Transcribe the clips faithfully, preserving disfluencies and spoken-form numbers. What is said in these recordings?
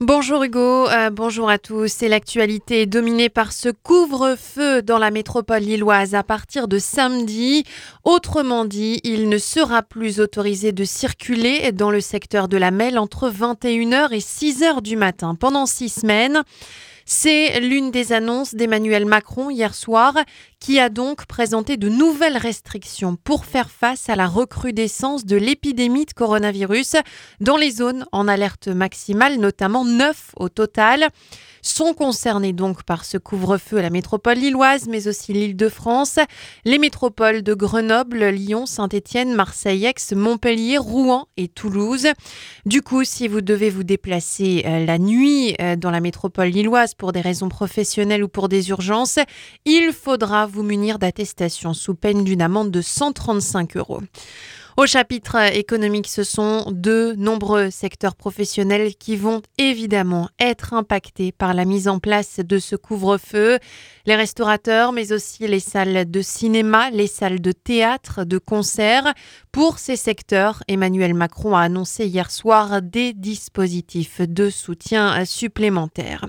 Bonjour Hugo, euh, bonjour à tous. Et l'actualité est dominée par ce couvre-feu dans la métropole lilloise à partir de samedi. Autrement dit, il ne sera plus autorisé de circuler dans le secteur de la Melle entre vingt et une heures et six heures du matin pendant six semaines. C'est l'une des annonces d'Emmanuel Macron hier soir, qui a donc présenté de nouvelles restrictions pour faire face à la recrudescence de l'épidémie de coronavirus dans les zones en alerte maximale, notamment neuf au total. Sont concernés donc par ce couvre-feu la métropole lilloise, mais aussi l'Île-de-France, les métropoles de Grenoble, Lyon, Saint-Étienne, Marseille, Aix, Montpellier, Rouen et Toulouse. Du coup, si vous devez vous déplacer euh, la nuit euh, dans la métropole lilloise pour des raisons professionnelles ou pour des urgences, il faudra vous munir d'attestation sous peine d'une amende de cent trente-cinq euros. Au chapitre économique, ce sont de nombreux secteurs professionnels qui vont évidemment être impactés par la mise en place de ce couvre-feu. Les restaurateurs, mais aussi les salles de cinéma, les salles de théâtre, de concert. Pour ces secteurs, Emmanuel Macron a annoncé hier soir des dispositifs de soutien supplémentaires.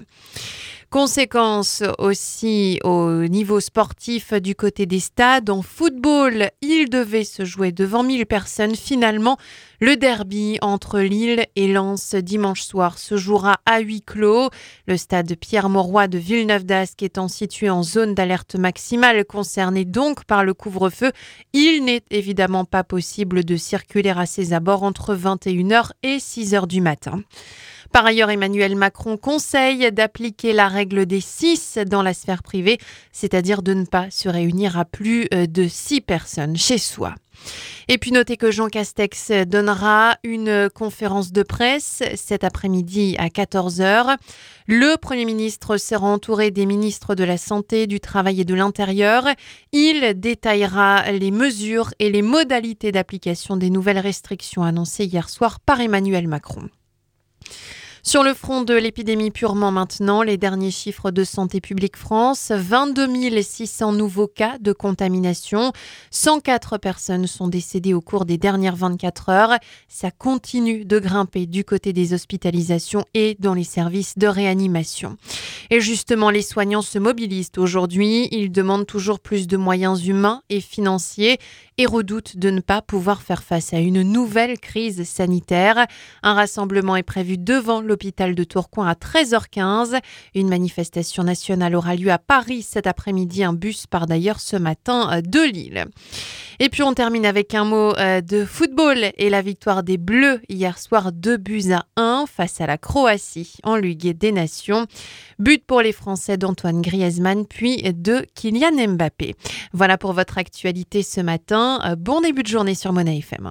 Conséquence aussi au niveau sportif du côté des stades. En football, il devait se jouer devant mille personnes. Finalement, le derby entre Lille et Lens dimanche soir se jouera à huis clos. Le stade Pierre-Mauroy de Villeneuve-d'Ascq étant situé en zone d'alerte maximale, concerné donc par le couvre-feu, il n'est évidemment pas possible de circuler à ses abords entre vingt et une heures et six heures du matin. Par ailleurs, Emmanuel Macron conseille d'appliquer la règle des six dans la sphère privée, c'est-à-dire de ne pas se réunir à plus de six personnes chez soi. Et puis notez que Jean Castex donnera une conférence de presse cet après-midi à quatorze heures. Le Premier ministre sera entouré des ministres de la Santé, du Travail et de l'Intérieur. Il détaillera les mesures et les modalités d'application des nouvelles restrictions annoncées hier soir par Emmanuel Macron. Sur le front de l'épidémie purement maintenant, les derniers chiffres de Santé publique France, vingt-deux mille six cents nouveaux cas de contamination. cent quatre personnes sont décédées au cours des dernières vingt-quatre heures. Ça continue de grimper du côté des hospitalisations et dans les services de réanimation. Et justement, les soignants se mobilisent aujourd'hui. Ils demandent toujours plus de moyens humains et financiers et redoutent de ne pas pouvoir faire face à une nouvelle crise sanitaire. Un rassemblement est prévu devant l'hôpital de Tourcoing à treize heures quinze. Une manifestation nationale aura lieu à Paris cet après-midi. Un bus part d'ailleurs ce matin de Lille. Et puis on termine avec un mot de football et la victoire des Bleus hier soir, deux buts à un face à la Croatie en Ligue des Nations. But pour les Français d'Antoine Griezmann puis de Kylian Mbappé. Voilà pour votre actualité ce matin. Bon début de journée sur Mona F M.